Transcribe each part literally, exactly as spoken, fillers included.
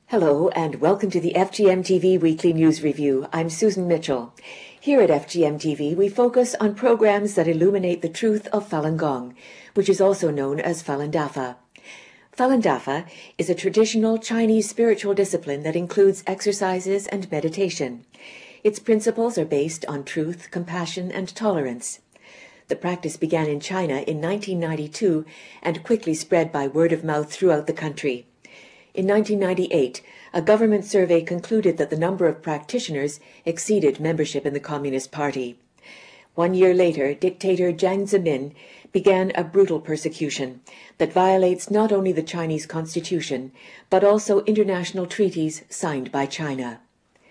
Hello and welcome to the F G M T V Weekly News Review. I'm Susan Mitchell. Here at F G M T V, we focus on programs that illuminate the truth of Falun Gong, which is also known as Falun Dafa. Falun Dafa is a traditional Chinese spiritual discipline that includes exercises and meditation. Its principles are based on truth, compassion, and tolerance. The practice began in China in nineteen ninety-two and quickly spread by word of mouth throughout the country. In nineteen ninety-eight, a government survey concluded that the number of practitioners exceeded membership in the Communist Party. One year later, dictator Jiang Zemin began a brutal persecution that violates not only the Chinese constitution, but also international treaties signed by China.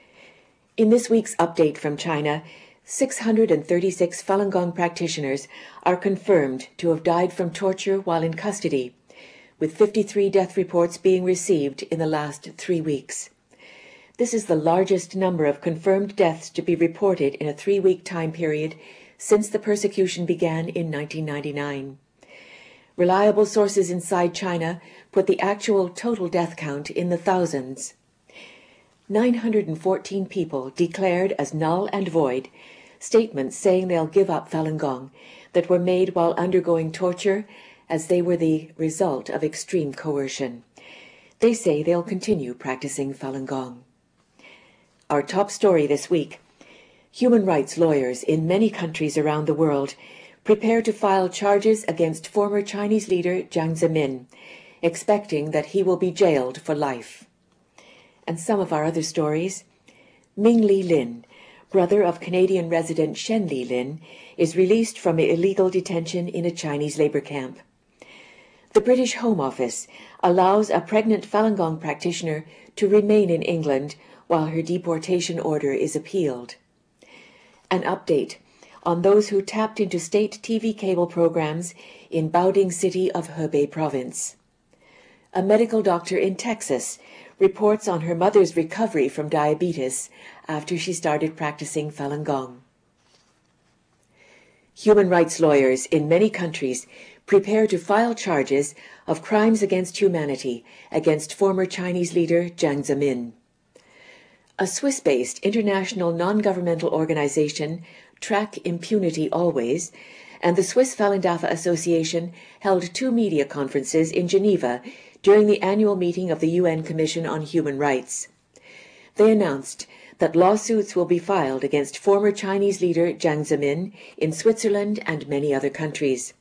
In this week's update from China, six hundred thirty-six Falun Gong practitioners are confirmed to have died from torture while in custody, with fifty-three death reports being received in the last three weeks. This is the largest number of confirmed deaths to be reported in a three-week time period since the persecution began in nineteen ninety-nine. Reliable sources inside China put the actual total death count in the thousands. nine hundred fourteen people declared as null and void statements saying they'll give up Falun Gong that were made while undergoing torture, as they were the result of extreme coercion. They say they'll continue practicing Falun Gong. Our top story this week: human rights lawyers in many countries around the world prepare to file charges against former Chinese leader Jiang Zemin, expecting that he will be jailed for life. And some of our other stories: Ming Li Lin, brother of Canadian resident Shen Li Lin, is released from illegal detention in a Chinese labor camp. The British Home Office allows a pregnant Falun Gong practitioner to remain in England while her deportation order is appealed. An update on those who tapped into state T V cable programs in Baoding City of Hebei Province. A medical doctor in Texas reports on her mother's recovery from diabetes after she started practicing Falun Gong. Human rights lawyers in many countries prepare to file charges of crimes against humanity against former Chinese leader Jiang Zemin. A Swiss-based international non-governmental organization, Track Impunity Always, and the Swiss Falun Dafa Association held two media conferences in Geneva during the annual meeting of the U N Commission on Human Rights. They announced that lawsuits will be filed against former Chinese leader Jiang Zemin in Switzerland and many other countries.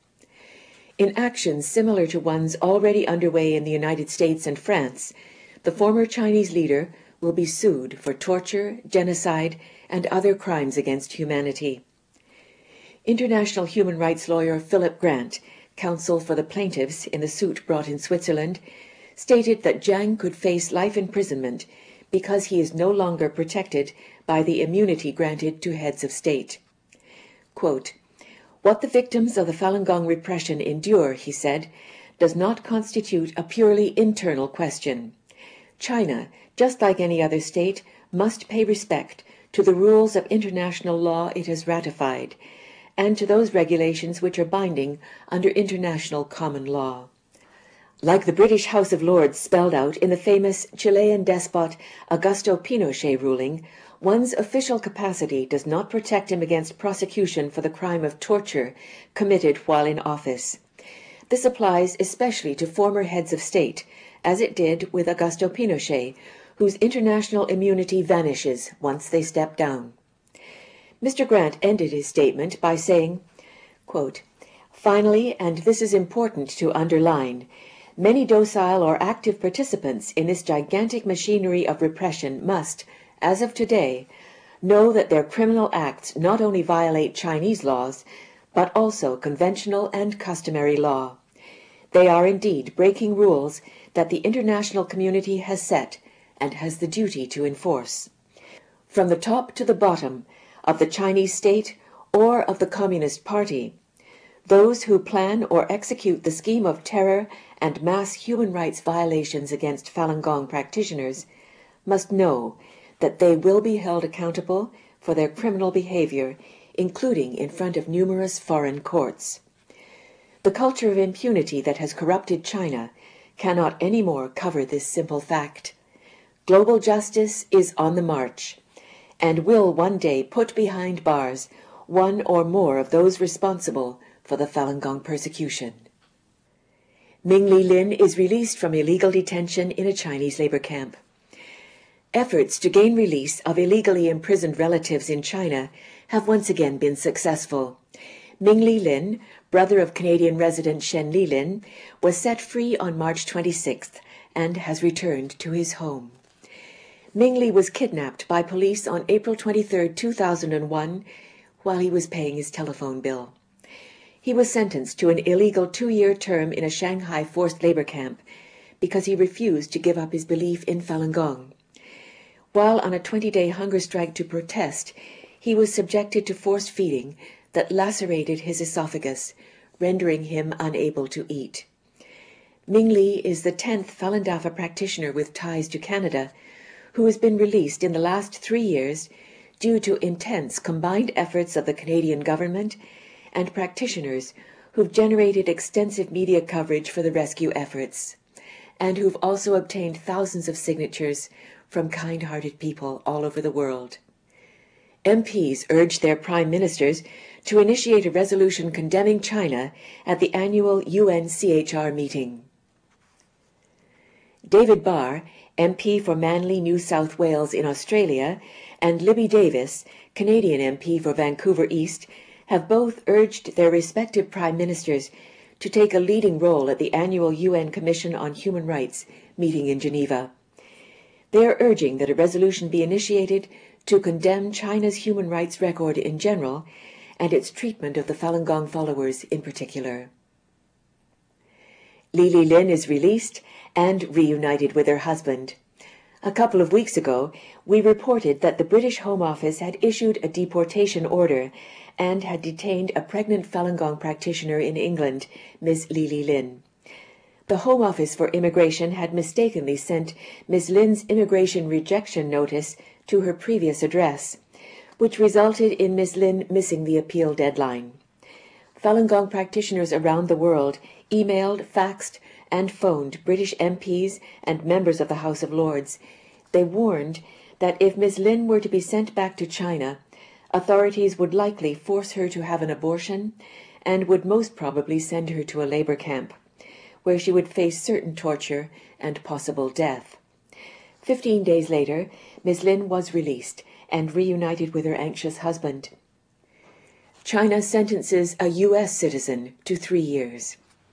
In actions similar to ones already underway in the United States and France, the former Chinese leader will be sued for torture, genocide, and other crimes against humanity. International human rights lawyer Philip Grant, counsel for the plaintiffs in the suit brought in Switzerland, stated that Jiang could face life imprisonment because he is no longer protected by the immunity granted to heads of state. Quote, "What the victims of the Falun Gong repression endure," he said, "does not constitute a purely internal question. China, just like any other state, must pay respect to the rules of international law it has ratified, and to those regulations which are binding under international common law." Like the British House of Lords spelled out in the famous Chilean despot Augusto Pinochet ruling, one's official capacity does not protect him against prosecution for the crime of torture committed while in office. This applies especially to former heads of state, as it did with Augusto Pinochet, whose international immunity vanishes once they step down. Mister Grant ended his statement by saying, quote, "Finally, and this is important to underline, many docile or active participants in this gigantic machinery of repression must, as of today, know that their criminal acts not only violate Chinese laws, but also conventional and customary law. They are indeed breaking rules that the international community has set and has the duty to enforce. From the top to the bottom of the Chinese state or of the Communist Party, those who plan or execute the scheme of terror and mass human rights violations against Falun Gong practitioners must know that they will be held accountable for their criminal behavior, including in front of numerous foreign courts. The culture of impunity that has corrupted China cannot any more cover this simple fact. global justice is on the march and will one day put behind bars one or more of those responsible for the Falun Gong persecution. Ming-Li Lin is released from illegal detention in a Chinese labor camp. Efforts to gain release of illegally imprisoned relatives in China have once again been successful. Ming-Li Lin, brother of Canadian resident Shen Li Lin, was set free on March twenty-sixth and has returned to his home. Ming-Li was kidnapped by police on April twenty-third, two thousand one, while he was paying his telephone bill. He was sentenced to an illegal two-year term in a Shanghai forced labor camp because he refused to give up his belief in Falun Gong. While on a twenty-day hunger strike to protest, he was subjected to forced feeding that lacerated his esophagus, rendering him unable to eat. Ming-Li is the tenth Falun Dafa practitioner with ties to Canada who has been released in the last three years due to intense combined efforts of the Canadian government and practitioners who've generated extensive media coverage for the rescue efforts, and who've also obtained thousands of signatures from kind-hearted people all over the world. M Ps urged their prime ministers to initiate a resolution condemning China at the annual U N C H R meeting. David Barr, M P for Manly, New South Wales in Australia, and Libby Davis, Canadian M P for Vancouver East, have both urged their respective prime ministers to take a leading role at the annual U N Commission on Human Rights meeting in Geneva. They are urging that a resolution be initiated to condemn China's human rights record in general and its treatment of the Falun Gong followers in particular. Li-Li Lin is released and reunited with her husband. A couple of weeks ago, we reported that the British Home Office had issued a deportation order and had detained a pregnant Falun Gong practitioner in England, Miss Li-Li Lin. The Home Office for Immigration had mistakenly sent Miss Lin's immigration rejection notice to her previous address, which resulted in Miss Lin missing the appeal deadline. Falun Gong practitioners around the world emailed, faxed, and phoned British M Ps and members of the House of Lords. They warned that if Miss Lin were to be sent back to China, authorities would likely force her to have an abortion and would most probably send her to a labor camp, where she would face certain torture and possible death. Fifteen days later, Miss Lin was released and reunited with her anxious husband. China sentences a U S citizen to three years.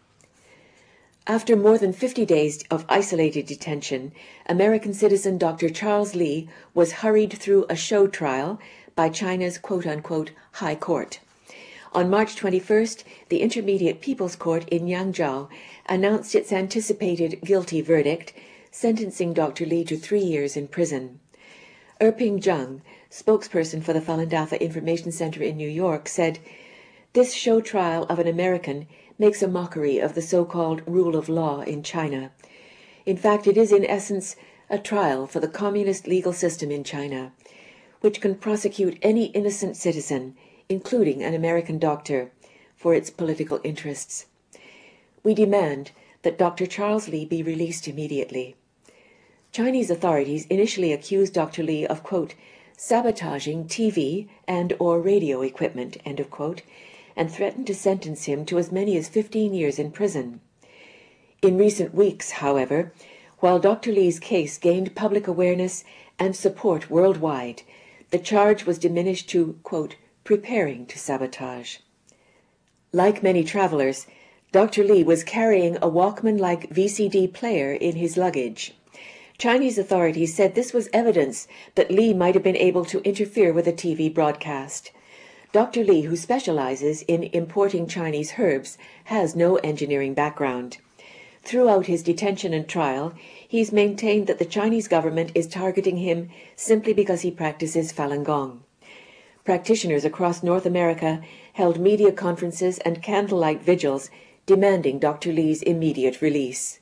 After more than fifty days of isolated detention, American citizen Doctor Charles Li was hurried through a show trial by China's quote-unquote High Court. On March twenty-first, the Intermediate People's Court in Yangzhou announced its anticipated guilty verdict, sentencing Doctor Li to three years in prison. Erping Zhang, spokesperson for the Falun Dafa Information Center in New York, said, "This show trial of an American makes a mockery of the so-called rule of law in China. In fact, it is in essence a trial for the communist legal system in China, which can prosecute any innocent citizen, including an American doctor, for its political interests. We demand that Doctor Charles Li be released immediately." Chinese authorities initially accused Doctor Li of, quote, sabotaging T V and or radio equipment, end of quote, and threatened to sentence him to as many as fifteen years in prison. In recent weeks, however, while Doctor Li's case gained public awareness and support worldwide, the charge was diminished to, quote, preparing to sabotage. Like many travelers, Doctor Li was carrying a Walkman-like V C D player in his luggage. Chinese authorities said this was evidence that Li might have been able to interfere with a T V broadcast. Doctor Li, who specializes in importing Chinese herbs, has no engineering background. Throughout his detention and trial, he's maintained that the Chinese government is targeting him simply because he practices Falun Gong. Practitioners across North America held media conferences and candlelight vigils demanding Doctor Li's immediate release.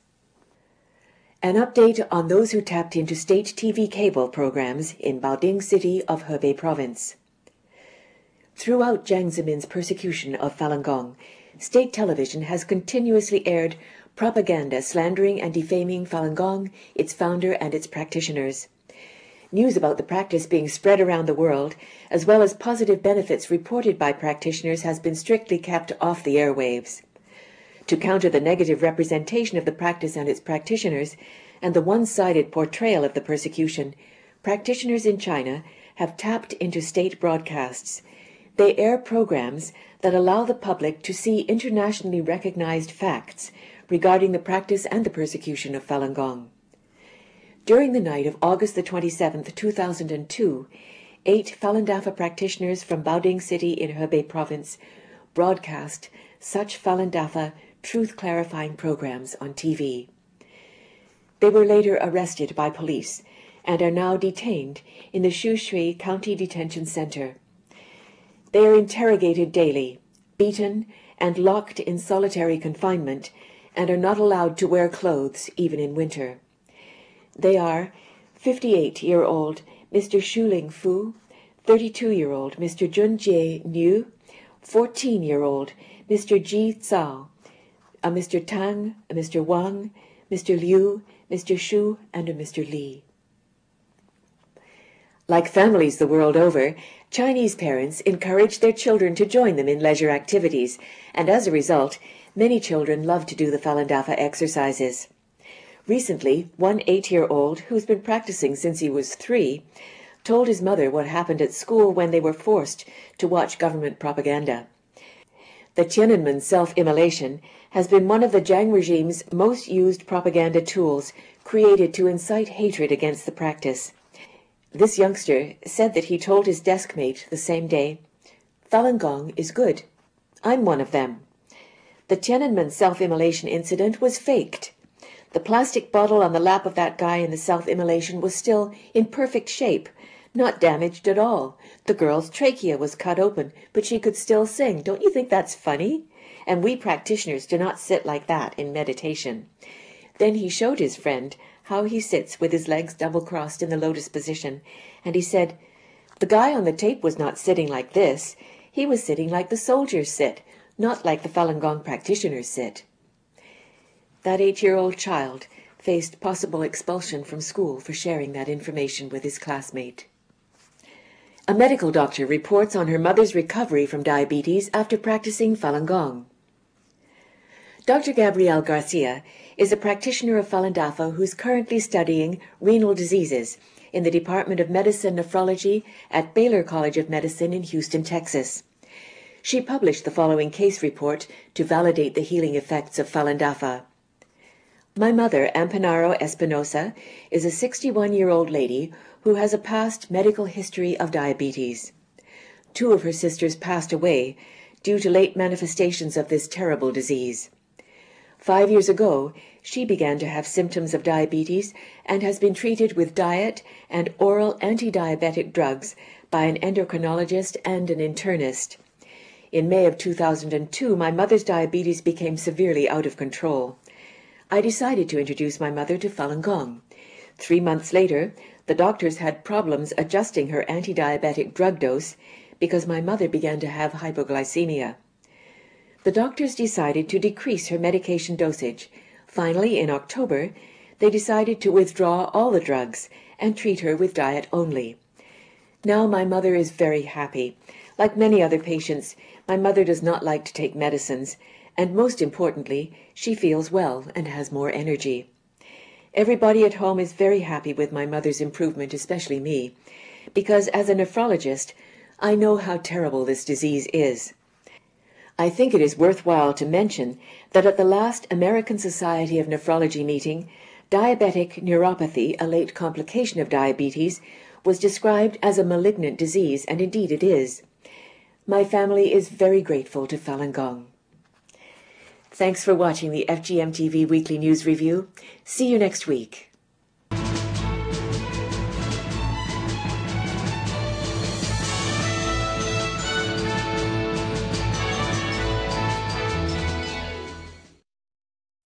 An update on those who tapped into state T V cable programs in Baoding City of Hebei Province. Throughout Jiang Zemin's persecution of Falun Gong, state television has continuously aired propaganda slandering and defaming Falun Gong, its founder and its practitioners. News about the practice being spread around the world, as well as positive benefits reported by practitioners, has been strictly kept off the airwaves. To counter the negative representation of the practice and its practitioners, and the one-sided portrayal of the persecution, practitioners in China have tapped into state broadcasts. They air programs that allow the public to see internationally recognized facts regarding the practice and the persecution of Falun Gong. During the night of August the twenty-seventh, two thousand two, eight Falun Dafa practitioners from Baoding City in Hebei Province broadcast such Falun Dafa truth-clarifying programs on T V. They were later arrested by police and are now detained in the Shushui County Detention Center. They are interrogated daily, beaten, and locked in solitary confinement, and are not allowed to wear clothes even in winter. They are fifty-eight-year-old Mister Shuling Fu, thirty-two-year-old Mister Junjie Niu, fourteen-year-old Mister Ji Cao, a Mister Tang, a Mister Wang, Mister Liu, Mister Shu, and a Mister Li. Like families the world over, Chinese parents encourage their children to join them in leisure activities, and as a result, many children love to do the Falun Dafa exercises. Recently, one eight-year-old, who's been practicing since he was three, told his mother what happened at school when they were forced to watch government propaganda. The Tiananmen self-immolation has been one of the Jiang regime's most used propaganda tools, created to incite hatred against the practice. This youngster said that he told his deskmate the same day, "Falun Gong is good. I'm one of them." The Tiananmen self-immolation incident was faked. The plastic bottle on the lap of that guy in the self-immolation was still in perfect shape, not damaged at all. The girl's trachea was cut open, but she could still sing. Don't you think that's funny? And we practitioners do not sit like that in meditation. Then he showed his friend how he sits with his legs double-crossed in the lotus position, and he said, "The guy on the tape was not sitting like this. He was sitting like the soldiers sit, not like the Falun Gong practitioners sit." That eight-year-old child faced possible expulsion from school for sharing that information with his classmate. A medical doctor reports on her mother's recovery from diabetes after practicing Falun Gong. Doctor Gabrielle Garcia is a practitioner of Falun Dafa who's currently studying renal diseases in the Department of Medicine Nephrology at Baylor College of Medicine in Houston, Texas. She published the following case report to validate the healing effects of Falun Dafa. My mother, Ampanaro Espinosa, is a sixty-one-year-old lady who has a past medical history of diabetes. Two of her sisters passed away due to late manifestations of this terrible disease. Five years ago, she began to have symptoms of diabetes and has been treated with diet and oral anti-diabetic drugs by an endocrinologist and an internist. In May of two thousand two, my mother's diabetes became severely out of control. I decided to introduce my mother to Falun Gong. Three months later, the doctors had problems adjusting her anti-diabetic drug dose because my mother began to have hypoglycemia. The doctors decided to decrease her medication dosage. Finally, in October, they decided to withdraw all the drugs and treat her with diet only. Now my mother is very happy. Like many other patients, my mother does not like to take medicines, and most importantly, she feels well and has more energy. Everybody at home is very happy with my mother's improvement, especially me, because as a nephrologist, I know how terrible this disease is. I think it is worthwhile to mention that at the last American Society of Nephrology meeting, diabetic neuropathy, a late complication of diabetes, was described as a malignant disease, and indeed it is. My family is very grateful to Falun Gong. Thanks for watching the F G M T V Weekly News Review. See you next week.